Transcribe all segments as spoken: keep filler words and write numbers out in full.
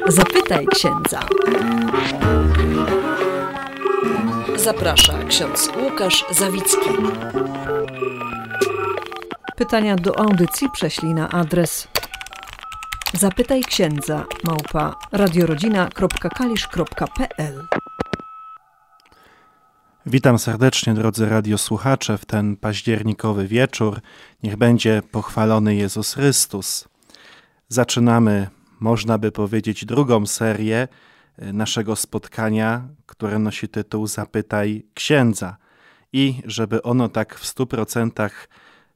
Zapytaj księdza. Zaprasza ksiądz Łukasz Zawicki. Pytania do audycji prześlij na adres zapytaj księdza małpa radiorodzina kropka kalisz kropka pe el. Witam serdecznie, drodzy radiosłuchacze, w ten październikowy wieczór. Niech będzie pochwalony Jezus Chrystus. Zaczynamy, można by powiedzieć, drugą serię naszego spotkania, które nosi tytuł Zapytaj księdza. I żeby ono tak w stu procentach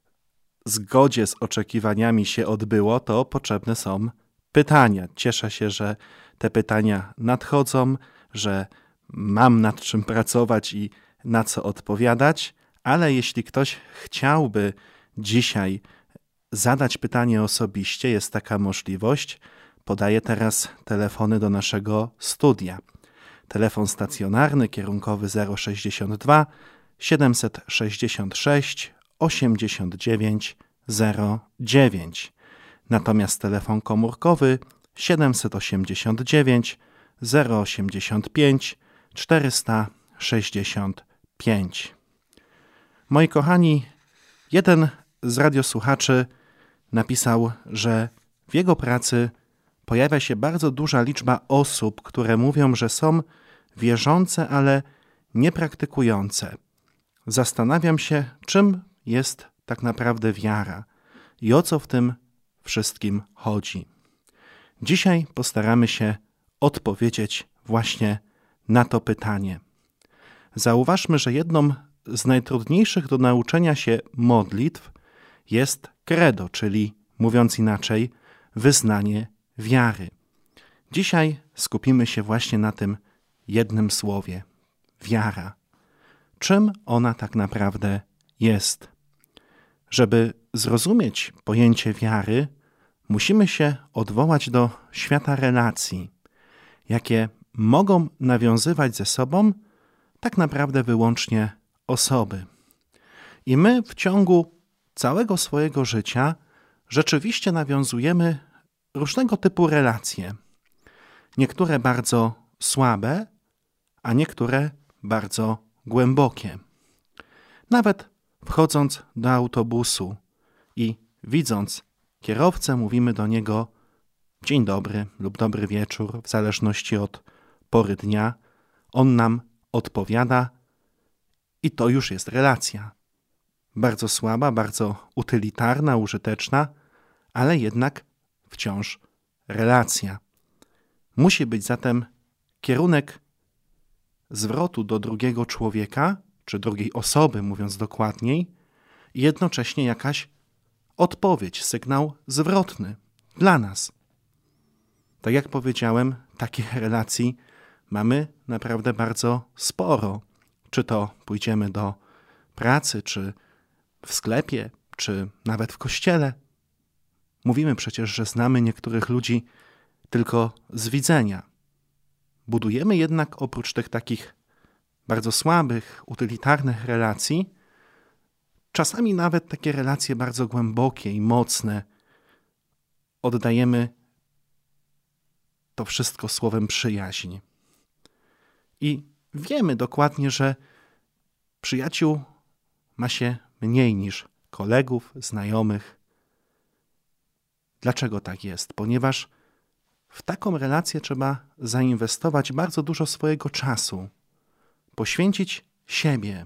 w zgodzie z oczekiwaniami się odbyło, to potrzebne są pytania. Cieszę się, że te pytania nadchodzą, że mam nad czym pracować i na co odpowiadać, ale jeśli ktoś chciałby dzisiaj zadać pytanie osobiście, jest taka możliwość. Podaję teraz telefony do naszego studia. Telefon stacjonarny kierunkowy zero sześćdziesiąt dwa siedemset sześćdziesiąt sześć osiemdziesiąt dziewięć zero dziewięć. Natomiast telefon komórkowy siedemset osiemdziesiąt dziewięć zero osiemdziesiąt pięć czterysta sześćdziesiąt pięć. Moi kochani, jeden z radiosłuchaczy napisał, że w jego pracy pojawia się bardzo duża liczba osób, które mówią, że są wierzące, ale niepraktykujące. Zastanawiam się, czym jest tak naprawdę wiara i o co w tym wszystkim chodzi. Dzisiaj postaramy się odpowiedzieć właśnie na to pytanie. Zauważmy, że jedną z najtrudniejszych do nauczenia się modlitw jest credo, czyli mówiąc inaczej, wyznanie wiary. Dzisiaj skupimy się właśnie na tym jednym słowie – wiara. Czym ona tak naprawdę jest? Żeby zrozumieć pojęcie wiary, musimy się odwołać do świata relacji, jakie mogą nawiązywać ze sobą tak naprawdę wyłącznie osoby. I my w ciągu całego swojego życia rzeczywiście nawiązujemy różnego typu relacje. Niektóre bardzo słabe, a niektóre bardzo głębokie. Nawet wchodząc do autobusu i widząc kierowcę, mówimy do niego dzień dobry lub dobry wieczór, w zależności od pory dnia. On nam odpowiada i to już jest relacja. Bardzo słaba, bardzo utylitarna, użyteczna, ale jednak wciąż relacja. Musi być zatem kierunek zwrotu do drugiego człowieka, czy drugiej osoby, mówiąc dokładniej, i jednocześnie jakaś odpowiedź, sygnał zwrotny dla nas. Tak jak powiedziałem, takich relacji mamy naprawdę bardzo sporo. Czy to pójdziemy do pracy, czy w sklepie, czy nawet w kościele. Mówimy przecież, że znamy niektórych ludzi tylko z widzenia. Budujemy jednak oprócz tych takich bardzo słabych, utylitarnych relacji, czasami nawet takie relacje bardzo głębokie i mocne. Oddajemy to wszystko słowem przyjaźń. I wiemy dokładnie, że przyjaciół ma się mniej niż kolegów, znajomych. Dlaczego tak jest? Ponieważ w taką relację trzeba zainwestować bardzo dużo swojego czasu, poświęcić siebie.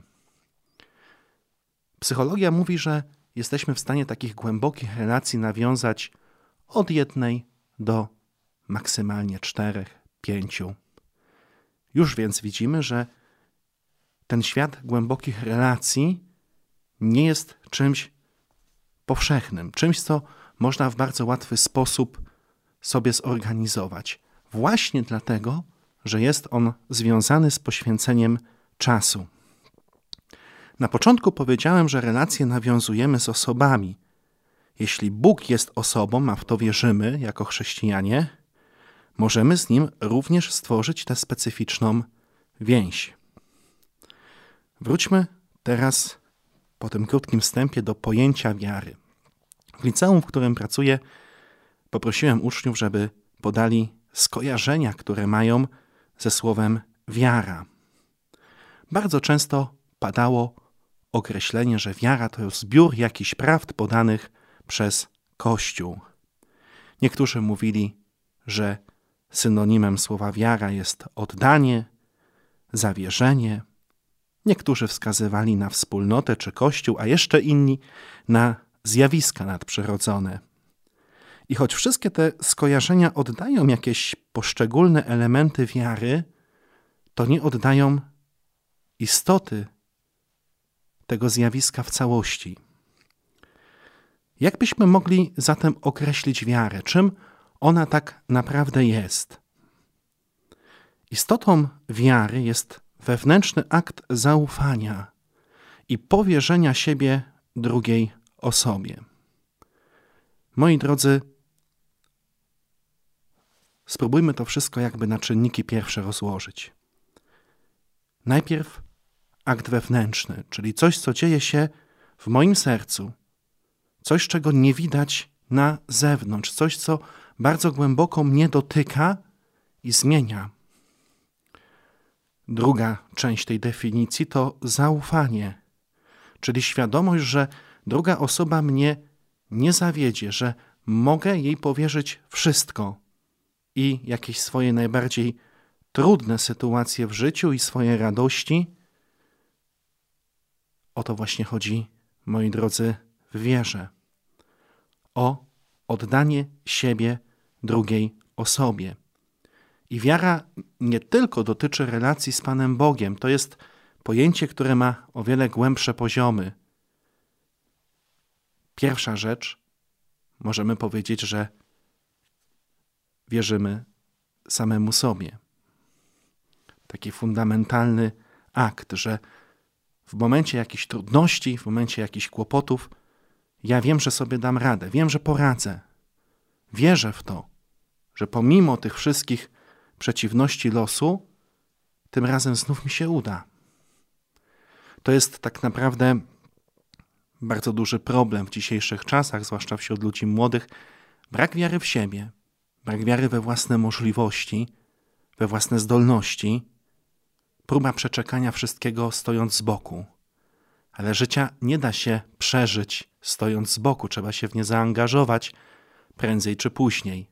Psychologia mówi, że jesteśmy w stanie takich głębokich relacji nawiązać od jednej do maksymalnie czterech, pięciu. Już więc widzimy, że ten świat głębokich relacji nie jest czymś powszechnym, czymś, co można w bardzo łatwy sposób sobie zorganizować. Właśnie dlatego, że jest on związany z poświęceniem czasu. Na początku powiedziałem, że relacje nawiązujemy z osobami. Jeśli Bóg jest osobą, a w to wierzymy jako chrześcijanie, możemy z Nim również stworzyć tę specyficzną więź. Wróćmy teraz po tym krótkim wstępie do pojęcia wiary. W liceum, w którym pracuję, poprosiłem uczniów, żeby podali skojarzenia, które mają ze słowem wiara. Bardzo często padało określenie, że wiara to zbiór jakichś prawd podanych przez Kościół. Niektórzy mówili, że synonimem słowa wiara jest oddanie, zawierzenie. Niektórzy wskazywali na wspólnotę czy Kościół, a jeszcze inni na zjawiska nadprzyrodzone. I choć wszystkie te skojarzenia oddają jakieś poszczególne elementy wiary, to nie oddają istoty tego zjawiska w całości. Jak byśmy mogli zatem określić wiarę? Czym ona tak naprawdę jest? Istotą wiary jest wewnętrzny akt zaufania i powierzenia siebie drugiej osobie. Moi drodzy, spróbujmy to wszystko jakby na czynniki pierwsze rozłożyć. Najpierw akt wewnętrzny, czyli coś, co dzieje się w moim sercu, coś, czego nie widać na zewnątrz, coś, co bardzo głęboko mnie dotyka i zmienia. Druga część tej definicji to zaufanie, czyli świadomość, że druga osoba mnie nie zawiedzie, że mogę jej powierzyć wszystko i jakieś swoje najbardziej trudne sytuacje w życiu i swoje radości. O to właśnie chodzi, moi drodzy, w wierze. O oddanie siebie drugiej osobie. I wiara nie tylko dotyczy relacji z Panem Bogiem. To jest pojęcie, które ma o wiele głębsze poziomy. Pierwsza rzecz, możemy powiedzieć, że wierzymy samemu sobie. Taki fundamentalny akt, że w momencie jakichś trudności, w momencie jakichś kłopotów, ja wiem, że sobie dam radę, wiem, że poradzę. Wierzę w to, że pomimo tych wszystkich przeciwności losu, tym razem znów mi się uda. To jest tak naprawdę bardzo duży problem w dzisiejszych czasach, zwłaszcza wśród ludzi młodych. Brak wiary w siebie, brak wiary we własne możliwości, we własne zdolności, próba przeczekania wszystkiego stojąc z boku. Ale życia nie da się przeżyć stojąc z boku, trzeba się w nie zaangażować prędzej czy później.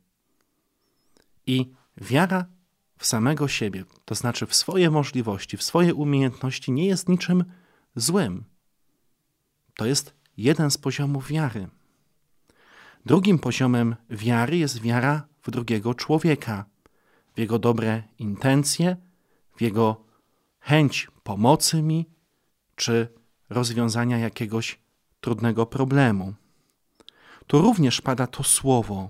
I wiara w samego siebie, to znaczy w swoje możliwości, w swoje umiejętności, nie jest niczym złym. To jest jeden z poziomów wiary. Drugim poziomem wiary jest wiara w drugiego człowieka, w jego dobre intencje, w jego chęć pomocy mi, czy rozwiązania jakiegoś trudnego problemu. Tu również pada to słowo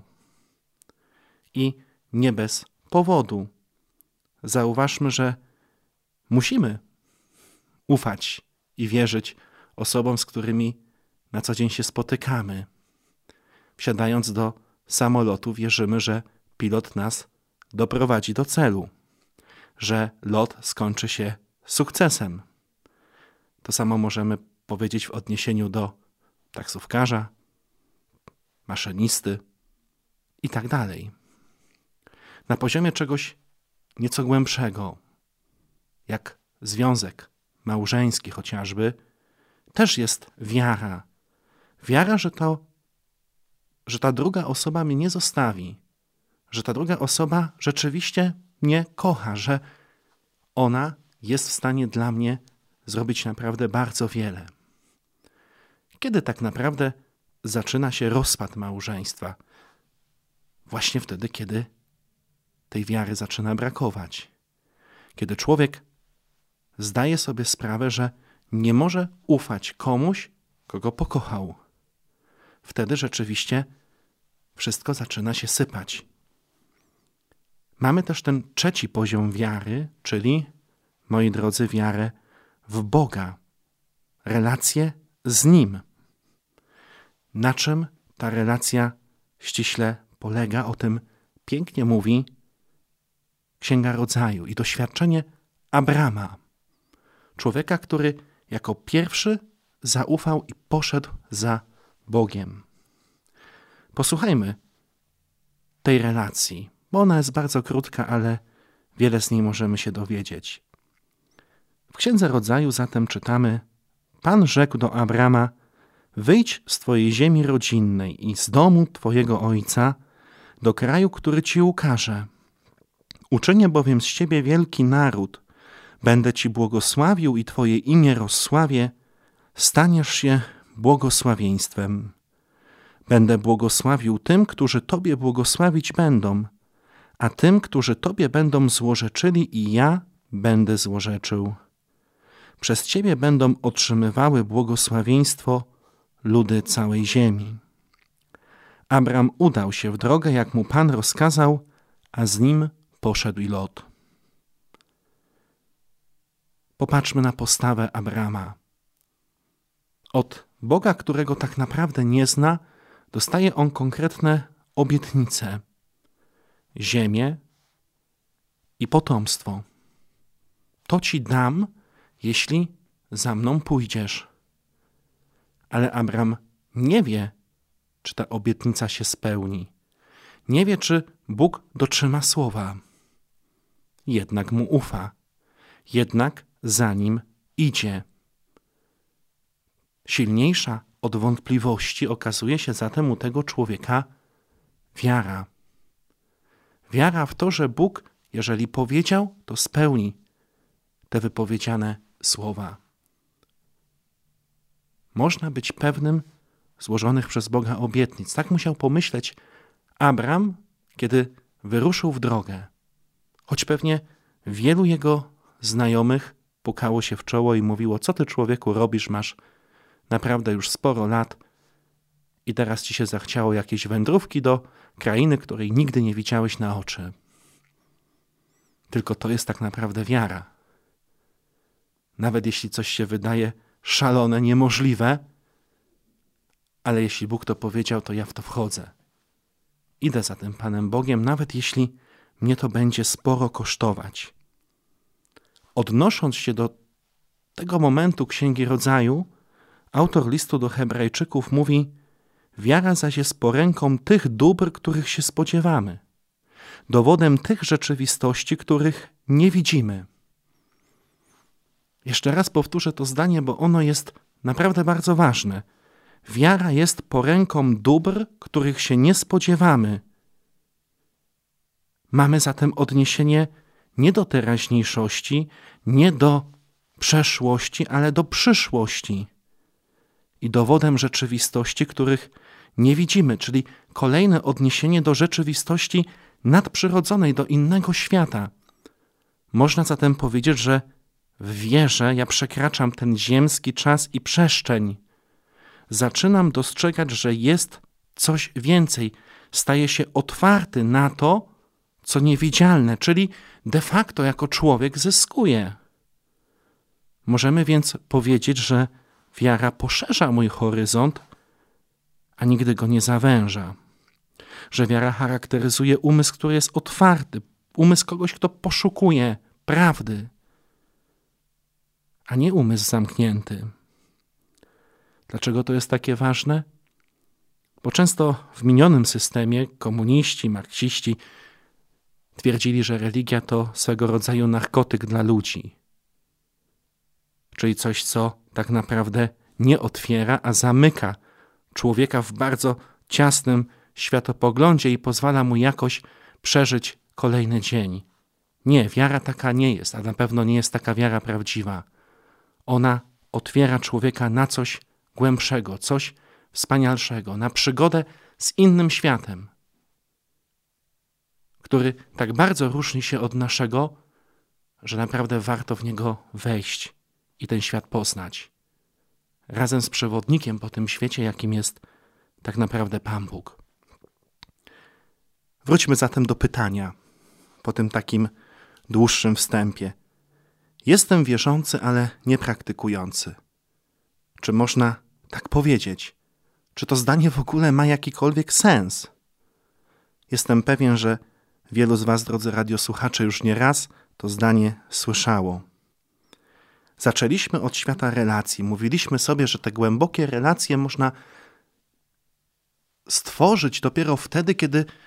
i nie bez powodu. Zauważmy, że musimy ufać i wierzyć osobom, z którymi na co dzień się spotykamy. Wsiadając do samolotu, wierzymy, że pilot nas doprowadzi do celu, że lot skończy się sukcesem. To samo możemy powiedzieć w odniesieniu do taksówkarza, maszynisty i tak dalej. Na poziomie czegoś nieco głębszego, jak związek małżeński chociażby, też jest wiara. Wiara, że to, że ta druga osoba mnie nie zostawi, że ta druga osoba rzeczywiście mnie kocha, że ona jest w stanie dla mnie zrobić naprawdę bardzo wiele. Kiedy tak naprawdę zaczyna się rozpad małżeństwa? Właśnie wtedy, kiedy tej wiary zaczyna brakować. Kiedy człowiek zdaje sobie sprawę, że nie może ufać komuś, kogo pokochał. Wtedy rzeczywiście wszystko zaczyna się sypać. Mamy też ten trzeci poziom wiary, czyli, moi drodzy, wiarę w Boga, relację z Nim. Na czym ta relacja ściśle polega? O tym pięknie mówi Księga Rodzaju i doświadczenie Abrama, człowieka, który jako pierwszy zaufał i poszedł za Bogiem. Posłuchajmy tej relacji. bo ona jest bardzo krótka, ale wiele z niej możemy się dowiedzieć. W Księdze Rodzaju zatem czytamy: Pan rzekł do Abrama: wyjdź z twojej ziemi rodzinnej i z domu twojego ojca do kraju, który ci ukażę. Uczynię bowiem z ciebie wielki naród, będę ci błogosławił i twoje imię rozsławię, staniesz się błogosławieństwem. Będę błogosławił tym, którzy tobie błogosławić będą, a tym, którzy tobie będą złorzeczyli, i ja będę złorzeczył. Przez ciebie będą otrzymywały błogosławieństwo ludy całej ziemi. Abram udał się w drogę, jak mu Pan rozkazał, a z nim poszedł i Lot. Popatrzmy na postawę Abrama. Od Boga, którego tak naprawdę nie zna, dostaje on konkretne obietnice: ziemię i potomstwo. To ci dam, jeśli za mną pójdziesz. Ale Abram nie wie, czy ta obietnica się spełni. Nie wie, czy Bóg dotrzyma słowa. Jednak mu ufa. Jednak za nim idzie. Silniejsza od wątpliwości okazuje się zatem u tego człowieka wiara. Wiara w to, że Bóg, jeżeli powiedział, to spełni te wypowiedziane słowa. Można być pewnym złożonych przez Boga obietnic. Tak musiał pomyśleć Abram, kiedy wyruszył w drogę. Choć pewnie wielu jego znajomych pukało się w czoło i mówiło: co ty, człowieku, robisz? Masz naprawdę już sporo lat i teraz ci się zachciało jakiejś wędrówki do krainy, której nigdy nie widziałeś na oczy. Tylko to jest tak naprawdę wiara. Nawet jeśli coś się wydaje szalone, niemożliwe, ale jeśli Bóg to powiedział, to ja w to wchodzę. Idę za tym Panem Bogiem, nawet jeśli mnie to będzie sporo kosztować. Odnosząc się do tego momentu Księgi Rodzaju, autor listu do Hebrajczyków mówi: wiara zaś jest poręką tych dóbr, których się spodziewamy, dowodem tych rzeczywistości, których nie widzimy. Jeszcze raz powtórzę to zdanie, bo ono jest naprawdę bardzo ważne. Wiara jest poręką dóbr, których się nie spodziewamy. Mamy zatem odniesienie nie do teraźniejszości, nie do przeszłości, ale do przyszłości. I dowodem rzeczywistości, których nie widzimy, czyli kolejne odniesienie do rzeczywistości nadprzyrodzonej, do innego świata. Można zatem powiedzieć, że w wierze ja przekraczam ten ziemski czas i przestrzeń. Zaczynam dostrzegać, że jest coś więcej. Staję się otwarty na to, co niewidzialne, czyli de facto jako człowiek zyskuję. Możemy więc powiedzieć, że wiara poszerza mój horyzont, a nigdy go nie zawęża. Że wiara charakteryzuje umysł, który jest otwarty, umysł kogoś, kto poszukuje prawdy, a nie umysł zamknięty. Dlaczego to jest takie ważne? Bo często w minionym systemie komuniści, marksiści twierdzili, że religia to swego rodzaju narkotyk dla ludzi. Czyli coś, co tak naprawdę nie otwiera, a zamyka człowieka w bardzo ciasnym światopoglądzie i pozwala mu jakoś przeżyć kolejny dzień. Nie, wiara taka nie jest, a na pewno nie jest taka wiara prawdziwa. Ona otwiera człowieka na coś głębszego, coś wspanialszego, na przygodę z innym światem, który tak bardzo różni się od naszego, że naprawdę warto w niego wejść i ten świat poznać. Razem z przewodnikiem po tym świecie, jakim jest tak naprawdę Pan Bóg. Wróćmy zatem do pytania po tym takim dłuższym wstępie. Jestem wierzący, ale nie praktykujący. Czy można tak powiedzieć? Czy to zdanie w ogóle ma jakikolwiek sens? Jestem pewien, że wielu z was, drodzy radiosłuchacze, już nie raz to zdanie słyszało. Zaczęliśmy od świata relacji. Mówiliśmy sobie, że te głębokie relacje można stworzyć dopiero wtedy, kiedy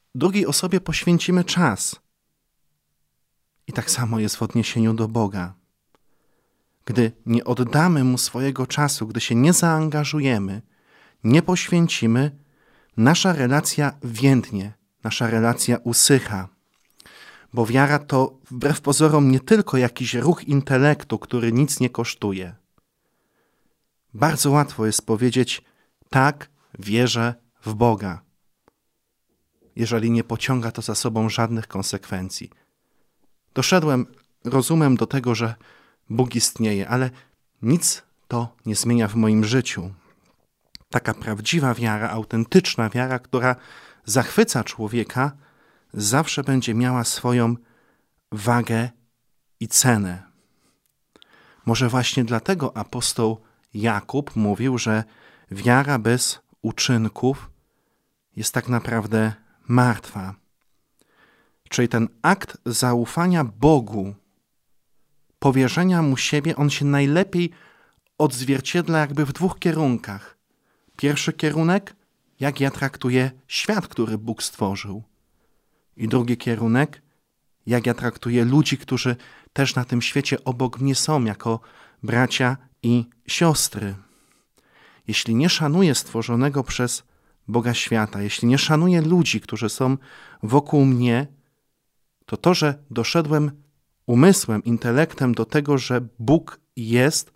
drugiej osobie poświęcimy czas. I tak samo jest w odniesieniu do Boga. Gdy nie oddamy Mu swojego czasu, gdy się nie zaangażujemy, nie poświęcimy, nasza relacja więdnie, nasza relacja usycha. Bo wiara to wbrew pozorom nie tylko jakiś ruch intelektu, który nic nie kosztuje. Bardzo łatwo jest powiedzieć: tak, wierzę w Boga, jeżeli nie pociąga to za sobą żadnych konsekwencji. Doszedłem rozumem do tego, że Bóg istnieje, ale nic to nie zmienia w moim życiu. Taka prawdziwa wiara, autentyczna wiara, która zachwyca człowieka, zawsze będzie miała swoją wagę i cenę. Może właśnie dlatego apostoł Jakub mówił, że wiara bez uczynków jest tak naprawdę martwa. Czyli ten akt zaufania Bogu, powierzenia Mu siebie, on się najlepiej odzwierciedla jakby w dwóch kierunkach. Pierwszy kierunek, jak ja traktuję świat, który Bóg stworzył. I drugi kierunek, jak ja traktuję ludzi, którzy też na tym świecie obok mnie są, jako bracia i siostry. Jeśli nie szanuję stworzonego przez Boga świata, jeśli nie szanuję ludzi, którzy są wokół mnie, to to, że doszedłem umysłem, intelektem do tego, że Bóg jest,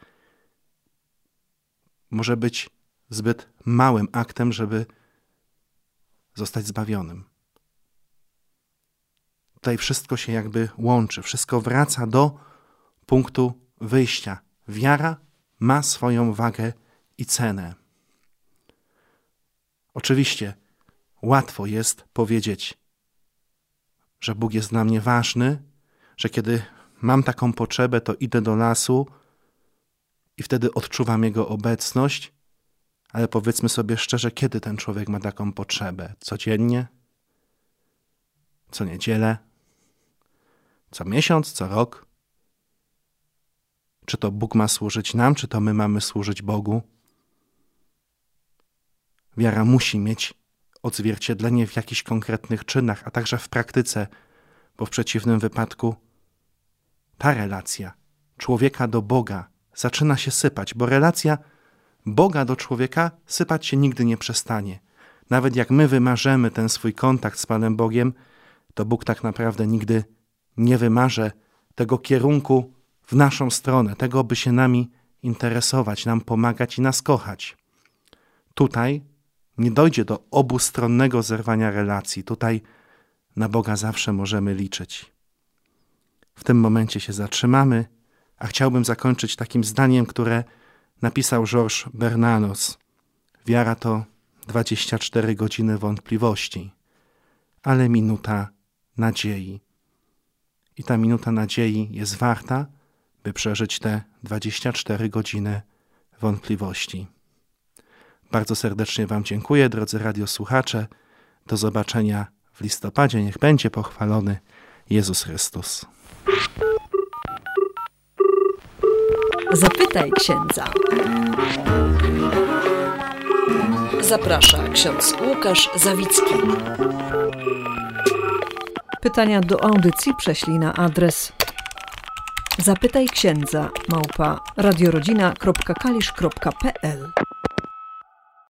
może być zbyt małym aktem, żeby zostać zbawionym. Tutaj wszystko się jakby łączy, wszystko wraca do punktu wyjścia. Wiara ma swoją wagę i cenę. Oczywiście łatwo jest powiedzieć, że Bóg jest dla mnie ważny, że kiedy mam taką potrzebę, to idę do lasu i wtedy odczuwam Jego obecność, ale powiedzmy sobie szczerze, kiedy ten człowiek ma taką potrzebę? Codziennie? Co niedzielę? Co miesiąc? Co rok? Czy to Bóg ma służyć nam, czy to my mamy służyć Bogu? Wiara musi mieć odzwierciedlenie w jakichś konkretnych czynach, a także w praktyce, bo w przeciwnym wypadku ta relacja człowieka do Boga zaczyna się sypać, bo relacja Boga do człowieka sypać się nigdy nie przestanie. Nawet jak my wymarzymy ten swój kontakt z Panem Bogiem, to Bóg tak naprawdę nigdy nie wymarze tego kierunku w naszą stronę, tego, by się nami interesować, nam pomagać i nas kochać. Tutaj nie dojdzie do obustronnego zerwania relacji. Tutaj na Boga zawsze możemy liczyć. W tym momencie się zatrzymamy, a chciałbym zakończyć takim zdaniem, które napisał Georges Bernanos. Wiara to dwadzieścia cztery godziny wątpliwości, ale minuta nadziei. I ta minuta nadziei jest warta, by przeżyć te dwadzieścia cztery godziny wątpliwości. Bardzo serdecznie Wam dziękuję, drodzy radiosłuchacze. Do zobaczenia w listopadzie. Niech będzie pochwalony Jezus Chrystus. Zapytaj księdza. Zaprasza ksiądz Łukasz Zawicki. Pytania do audycji prześlij na adres zapytaj księdza małpa radiorodzina kropka kalisz kropka pe el.